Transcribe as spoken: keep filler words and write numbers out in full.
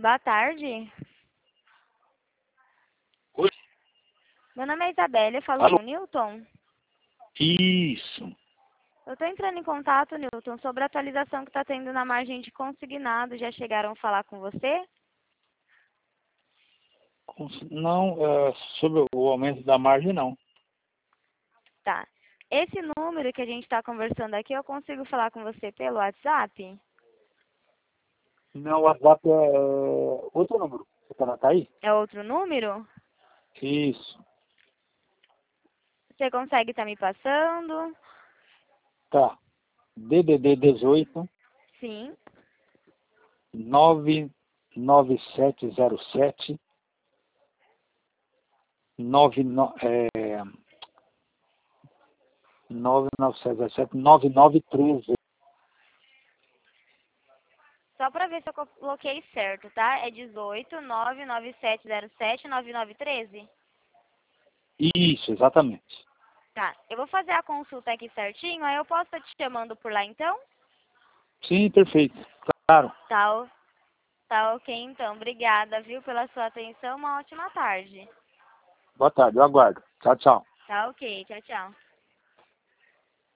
Boa tarde. Oi? Meu nome é Isabelle, eu falo Alô? com o Newton. Isso. Eu estou entrando em contato, Newton, sobre a atualização que está tendo na margem de consignado. Já chegaram a falar com você? Cons- Não, é, sobre o aumento da margem, não. Tá. Esse número que a gente está conversando aqui, eu consigo falar com você pelo WhatsApp? Não, o WhatsApp é outro número. Você quer anotar aí? É outro número? Isso. Você consegue estar me passando? Tá. D D D dezoito, Sim. nove nove sete zero sete, nove é, nove nove sete zero sete, nove nove treze. Só para ver se eu coloquei certo, tá? É dezoito, nove nove sete zero sete, nove nove um três? Isso, exatamente. Tá. Eu vou fazer a consulta aqui certinho, aí eu posso estar te chamando por lá então? Sim, perfeito. Claro. Tá, o- tá ok então. Obrigada, viu, pela sua atenção. Uma ótima tarde. Boa tarde, eu aguardo. Tchau, tchau. Tá ok. Tchau, tchau.